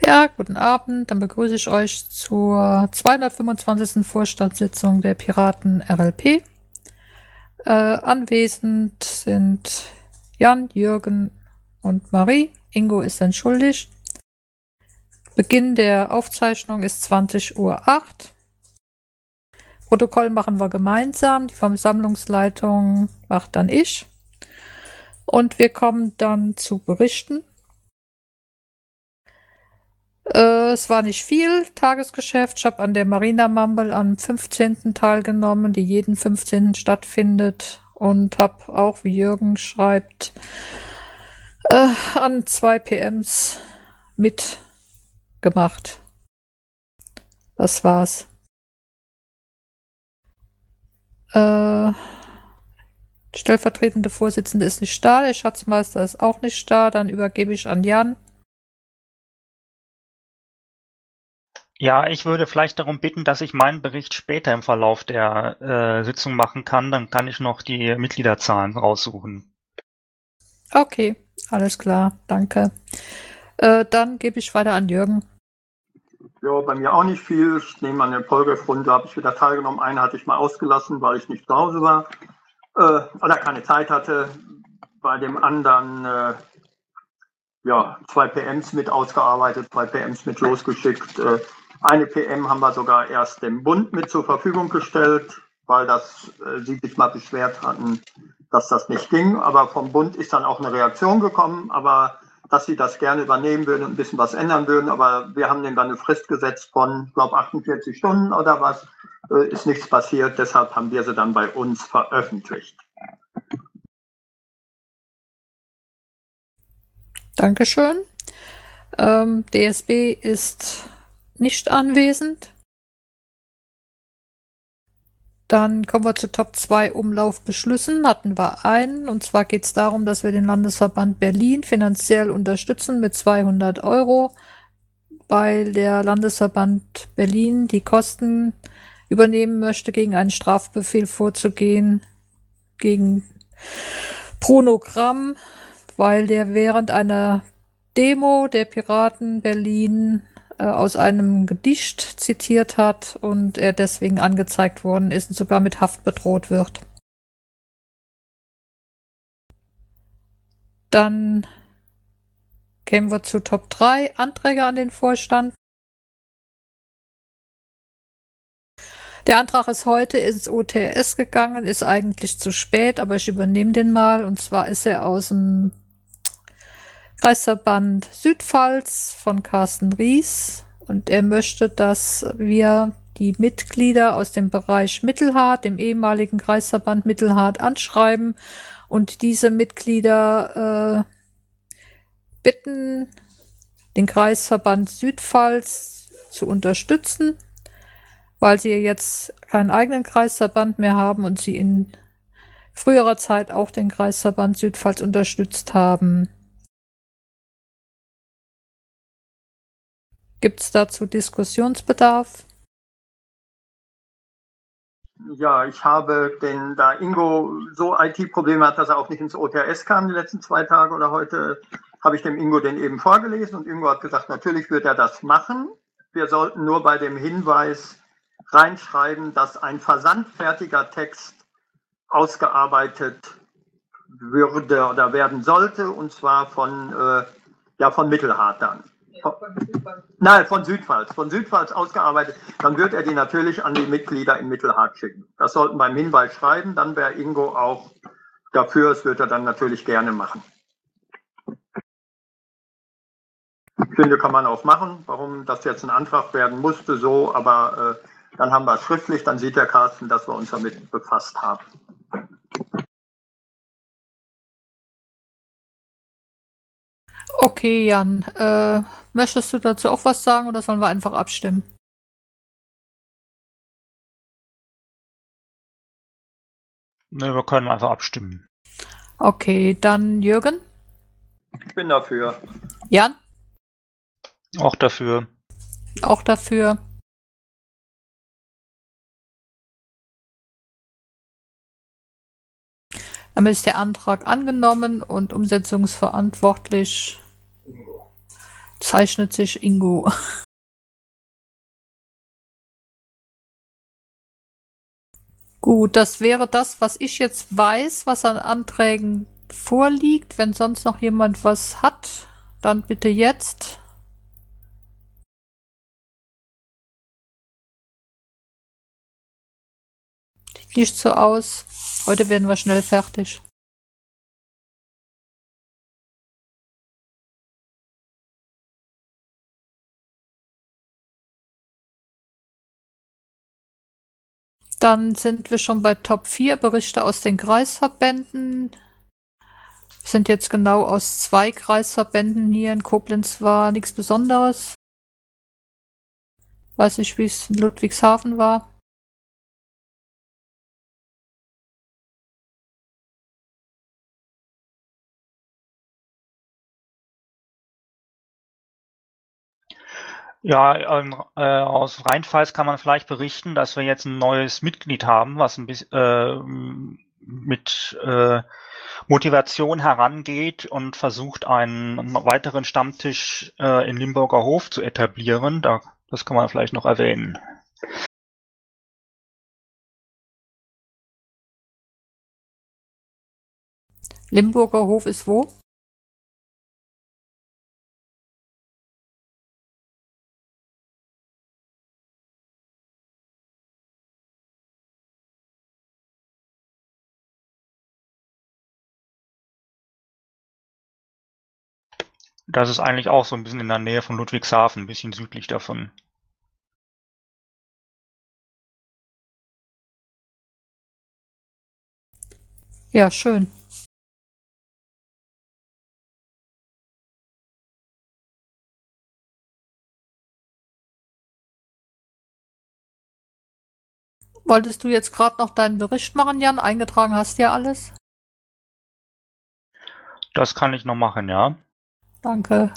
Ja, guten Abend. Dann begrüße ich euch zur 225. Vorstandssitzung der Piraten RLP. Anwesend sind Jan, Jürgen und Marie. Ingo ist entschuldigt. Beginn der Aufzeichnung ist 20:08 Uhr. Protokoll machen wir gemeinsam. Die Versammlungsleitung macht dann ich. Und wir kommen dann zu Berichten. Es war nicht viel Tagesgeschäft. Ich habe an der Marina Mumble am 15. teilgenommen, die jeden 15. stattfindet. Und habe auch, wie Jürgen schreibt, an 2 PMs mitgemacht. Das war's. Stellvertretende Vorsitzende ist nicht da, der Schatzmeister ist auch nicht da. Dann übergebe ich an Jan. Ja, ich würde vielleicht darum bitten, dass ich meinen Bericht später im Verlauf der Sitzung machen kann. Dann kann ich noch die Mitgliederzahlen raussuchen. Okay, alles klar, danke. Dann gebe ich weiter an Jürgen. Ja, bei mir auch nicht viel. Ich nehme an der Polgef-Runde, habe ich wieder teilgenommen. Eine hatte ich mal ausgelassen, weil ich nicht zu Hause war oder keine Zeit hatte. Bei dem anderen 2 PMs mit ausgearbeitet, 2 PMs mit losgeschickt. Eine PM haben wir sogar erst dem Bund mit zur Verfügung gestellt, weil sie sich mal beschwert hatten, dass das nicht ging. Aber vom Bund ist dann auch eine Reaktion gekommen, aber dass sie das gerne übernehmen würden und ein bisschen was ändern würden. Aber wir haben denen dann eine Frist gesetzt von, ich glaube, 48 Stunden oder was. Ist nichts passiert, deshalb haben wir sie dann bei uns veröffentlicht. Dankeschön. DSB ist nicht anwesend. Dann kommen wir zu Top 2 Umlaufbeschlüssen. Hatten wir einen. Und zwar geht es darum, dass wir den Landesverband Berlin finanziell unterstützen mit 200 €, weil der Landesverband Berlin die Kosten übernehmen möchte, gegen einen Strafbefehl vorzugehen, gegen Pronogramm, weil der während einer Demo der Piraten Berlin aus einem Gedicht zitiert hat und er deswegen angezeigt worden ist und sogar mit Haft bedroht wird. Dann kämen wir zu Top 3 Anträge an den Vorstand. Der Antrag ist heute ins OTS gegangen, ist eigentlich zu spät, aber ich übernehme den mal. Und zwar ist er aus dem Kreisverband Südpfalz von Carsten Ries. Und er möchte, dass wir die Mitglieder aus dem Bereich Mittelhart, dem ehemaligen Kreisverband Mittelhart, anschreiben und diese Mitglieder bitten, den Kreisverband Südpfalz zu unterstützen, weil sie jetzt keinen eigenen Kreisverband mehr haben und sie in früherer Zeit auch den Kreisverband Südpfalz unterstützt haben. Gibt es dazu Diskussionsbedarf? Ja, ich habe da Ingo so IT-Probleme hat, dass er auch nicht ins OTS kam die letzten 2 Tage oder heute, habe ich dem Ingo den eben vorgelesen und Ingo hat gesagt, natürlich wird er das machen. Wir sollten nur bei dem Hinweis reinschreiben, dass ein versandfertiger Text ausgearbeitet würde oder werden sollte, und zwar von Mittelhart dann. Nein, von Südpfalz ausgearbeitet. Dann wird er die natürlich an die Mitglieder in Mittelhart schicken. Das sollten beim Hinweis schreiben, dann wäre Ingo auch dafür, das wird er dann natürlich gerne machen. Ich finde, kann man auch machen, warum das jetzt ein Antrag werden musste, so, aber dann haben wir es schriftlich, dann sieht der Carsten, dass wir uns damit befasst haben. Okay, Jan, möchtest du dazu auch was sagen oder sollen wir einfach abstimmen? Ne, wir können einfach abstimmen. Okay, dann Jürgen? Ich bin dafür. Jan? Auch dafür. Auch dafür. Damit ist der Antrag angenommen und umsetzungsverantwortlich Zeichnet sich Ingo. Gut, das wäre das, was ich jetzt weiß, was an Anträgen vorliegt. Wenn sonst noch jemand was hat, dann bitte jetzt. Sieht nicht so aus. Heute werden wir schnell fertig. Dann sind wir schon bei Top 4 Berichte aus den Kreisverbänden. Sind jetzt genau aus 2 Kreisverbänden hier. In Koblenz war nichts Besonderes. Weiß nicht, wie es in Ludwigshafen war. Ja, aus Rheinpfalz kann man vielleicht berichten, dass wir jetzt ein neues Mitglied haben, was ein bisschen mit Motivation herangeht und versucht, einen weiteren Stammtisch in Limburger Hof zu etablieren. Das kann man vielleicht noch erwähnen. Limburger Hof ist wo? Das ist eigentlich auch so ein bisschen in der Nähe von Ludwigshafen, ein bisschen südlich davon. Ja, schön. Wolltest du jetzt gerade noch deinen Bericht machen, Jan? Eingetragen hast du ja alles. Das kann ich noch machen, ja. Danke.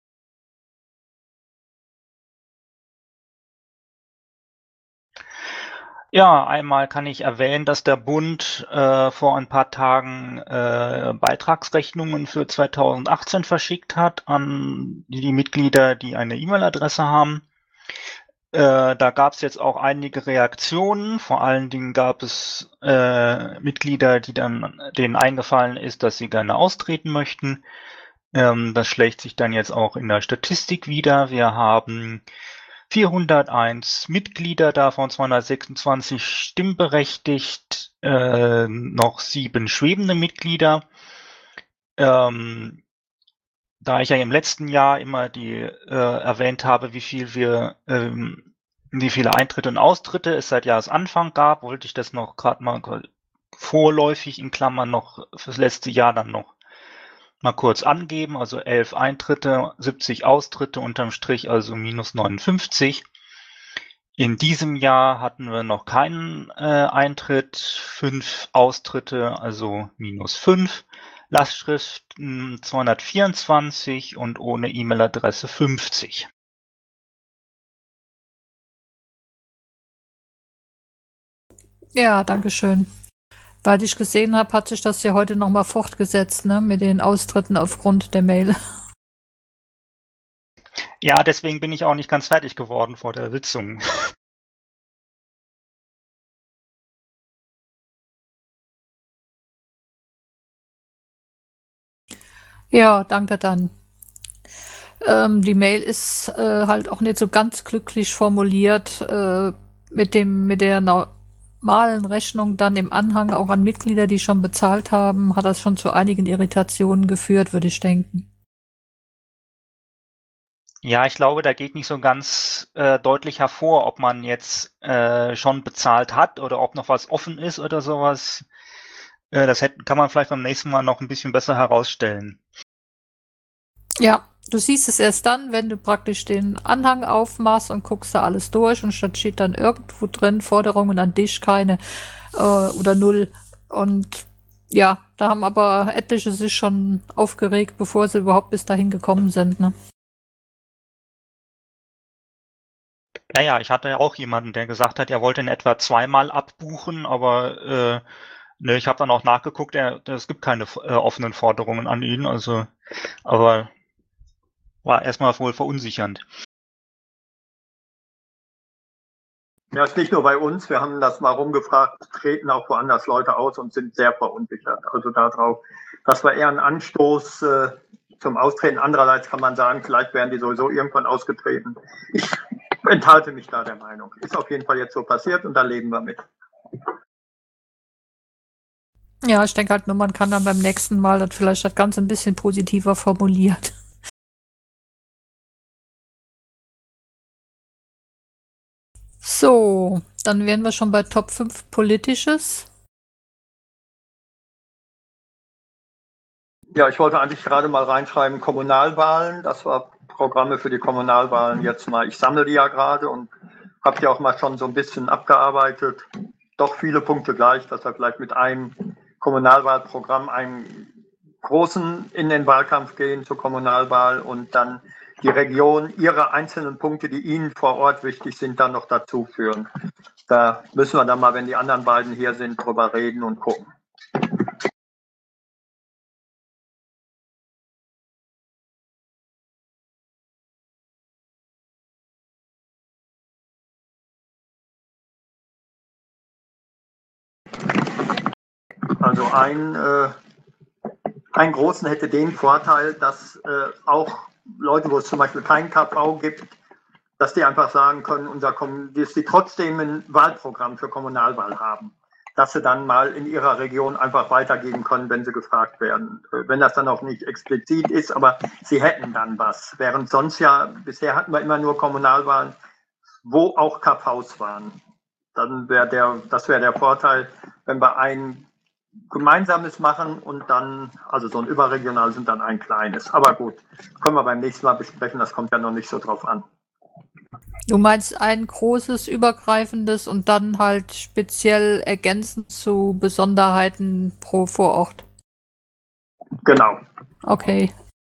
Ja, einmal kann ich erwähnen, dass der Bund vor ein paar Tagen Beitragsrechnungen für 2018 verschickt hat an die Mitglieder, die eine E-Mail-Adresse haben. Da gab es jetzt auch einige Reaktionen. Vor allen Dingen gab es Mitglieder, denen eingefallen ist, dass sie gerne austreten möchten. Das schlägt sich dann jetzt auch in der Statistik wieder. Wir haben 401 Mitglieder, davon 226 stimmberechtigt, noch 7 schwebende Mitglieder. Da ich ja im letzten Jahr immer erwähnt habe, wie viele Eintritte und Austritte es seit Jahresanfang gab, wollte ich das noch gerade mal vorläufig in Klammern noch fürs letzte Jahr dann noch mal kurz angeben. Also 11 Eintritte, 70 Austritte, unterm Strich also minus 59. In diesem Jahr hatten wir noch keinen Eintritt, 5 Austritte, also minus 5. Lastschrift 224 und ohne E-Mail-Adresse 50. Ja, danke schön. Weil ich gesehen habe, hat sich das ja heute nochmal fortgesetzt, ne, mit den Austritten aufgrund der Mail. Ja, deswegen bin ich auch nicht ganz fertig geworden vor der Sitzung. Ja, danke dann. Die Mail ist halt auch nicht so ganz glücklich formuliert mit der normalen Rechnung dann im Anhang auch an Mitglieder, die schon bezahlt haben, hat das schon zu einigen Irritationen geführt, würde ich denken. Ja, ich glaube, da geht nicht so ganz deutlich hervor, ob man jetzt schon bezahlt hat oder ob noch was offen ist oder sowas. Das kann man vielleicht beim nächsten Mal noch ein bisschen besser herausstellen. Ja, du siehst es erst dann, wenn du praktisch den Anhang aufmachst und guckst da alles durch und statt steht dann irgendwo drin Forderungen an dich, keine oder null. Und ja, da haben aber etliche sich schon aufgeregt, bevor sie überhaupt bis dahin gekommen sind. Ne? Ja, ich hatte ja auch jemanden, der gesagt hat, er wollte in etwa 2-mal abbuchen, aber ne, ich habe dann auch nachgeguckt, es gibt keine offenen Forderungen an ihn. Also, aber war erstmal wohl verunsichernd. Ja, ist nicht nur bei uns. Wir haben das mal rumgefragt, treten auch woanders Leute aus und sind sehr verunsichert. Also darauf, das war eher ein Anstoß zum Austreten. Andererseits kann man sagen, vielleicht wären die sowieso irgendwann ausgetreten. Ich enthalte mich da der Meinung. Ist auf jeden Fall jetzt so passiert und da leben wir mit. Ja, ich denke halt nur, man kann dann beim nächsten Mal dann vielleicht das Ganze ein bisschen positiver formuliert. So, dann wären wir schon bei Top 5 Politisches. Ja, ich wollte eigentlich gerade mal reinschreiben, Kommunalwahlen. Das war Programme für die Kommunalwahlen jetzt mal. Ich sammle die ja gerade und habe die auch mal schon so ein bisschen abgearbeitet. Doch viele Punkte gleich, dass wir vielleicht mit einem Kommunalwahlprogramm, einem großen in den Wahlkampf gehen zur Kommunalwahl und dann die Region ihre einzelnen Punkte, die Ihnen vor Ort wichtig sind, dann noch dazu führen. Da müssen wir dann mal, wenn die anderen beiden hier sind, drüber reden und gucken. Also ein großen hätte den Vorteil, dass auch Leute, wo es zum Beispiel kein KV gibt, dass die einfach sagen können, dass sie trotzdem ein Wahlprogramm für Kommunalwahl haben, dass sie dann mal in ihrer Region einfach weitergeben können, wenn sie gefragt werden. Wenn das dann auch nicht explizit ist, aber sie hätten dann was. Während sonst ja, bisher hatten wir immer nur Kommunalwahlen, wo auch KVs waren. Dann das wäre der Vorteil, wenn wir ein gemeinsames machen und dann, also so ein überregionales und dann ein kleines. Aber gut, können wir beim nächsten Mal besprechen, das kommt ja noch nicht so drauf an. Du meinst ein großes, übergreifendes und dann halt speziell ergänzend zu Besonderheiten pro Vorort. Genau. Okay.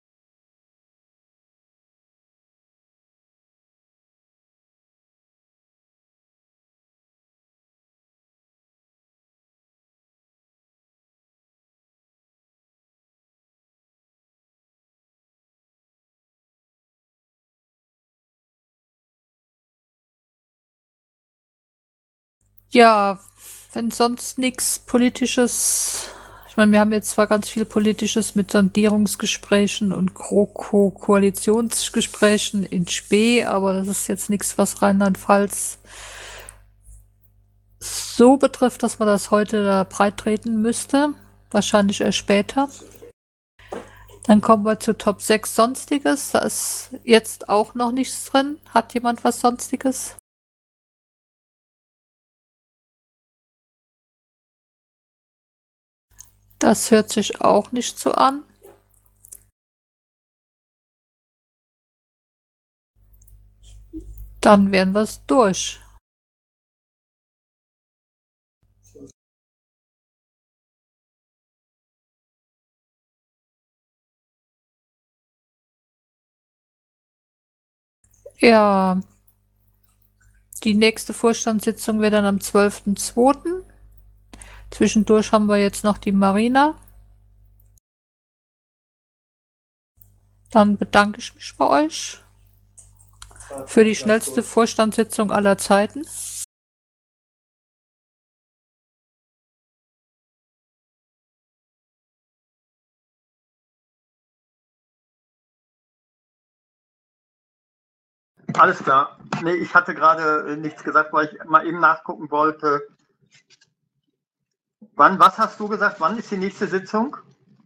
Ja, wenn sonst nichts Politisches. Ich meine, wir haben jetzt zwar ganz viel Politisches mit Sondierungsgesprächen und Koalitionsgesprächen in Spee, aber das ist jetzt nichts, was Rheinland-Pfalz so betrifft, dass man das heute da breit treten müsste. Wahrscheinlich erst später. Dann kommen wir zu Top 6 Sonstiges. Da ist jetzt auch noch nichts drin. Hat jemand was Sonstiges? Das hört sich auch nicht so an. Dann wären wir es durch. Ja, die nächste Vorstandssitzung wäre dann am 12.02. Zwischendurch haben wir jetzt noch die Marina. Dann bedanke ich mich bei euch für die schnellste Vorstandssitzung aller Zeiten. Alles klar. Nee, ich hatte gerade nichts gesagt, weil ich mal eben nachgucken wollte. Was hast du gesagt? Wann ist die nächste Sitzung?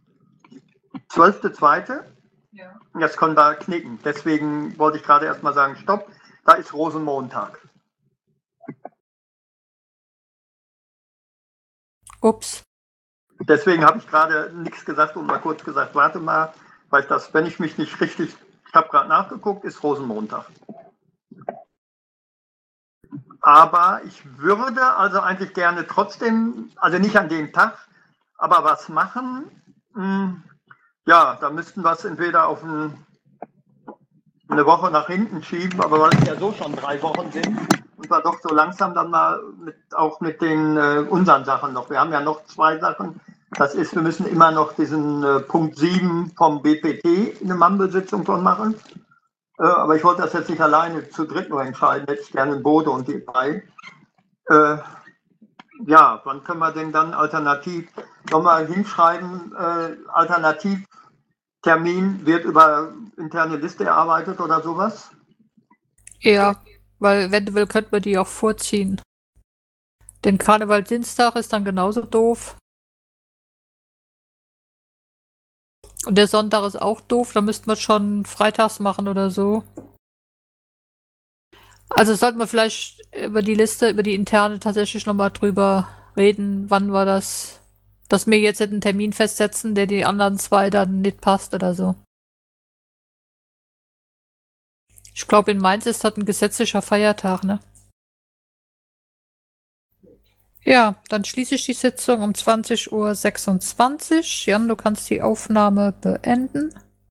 12.02.? Ja. Das können wir knicken. Deswegen wollte ich gerade erst mal sagen, stopp, da ist Rosenmontag. Ups. Deswegen habe ich gerade nichts gesagt und mal kurz gesagt, warte mal, weil wenn ich mich nicht richtig, ich habe gerade nachgeguckt, ist Rosenmontag. Aber ich würde also eigentlich gerne trotzdem, also nicht an dem Tag, aber was machen. Ja, da müssten wir es entweder auf eine Woche nach hinten schieben, aber weil es ja so schon 3 Wochen sind und wir doch so langsam dann mal auch mit den unseren Sachen noch. Wir haben ja noch 2 Sachen, Das ist, wir müssen immer noch diesen Punkt 7 vom BPT eine Mumble-Sitzung von machen. Aber ich wollte das jetzt nicht alleine zu dritt nur entscheiden, hätte ich gerne einen Bode und die drei. Ja, wann können wir denn dann alternativ nochmal hinschreiben, Alternativtermin wird über interne Liste erarbeitet oder sowas? Ja, weil eventuell könnten wir die auch vorziehen. Denn Karneval-Dienstag ist dann genauso doof. Und der Sonntag ist auch doof, da müssten wir schon freitags machen oder so. Also sollten wir vielleicht über die Liste, über die interne tatsächlich nochmal drüber reden, wann wir das, dass wir jetzt einen Termin festsetzen, der die anderen zwei dann nicht passt oder so. Ich glaube, in Mainz ist das ein gesetzlicher Feiertag, ne? Ja, dann schließe ich die Sitzung um 20:26 Uhr. Jan, du kannst die Aufnahme beenden.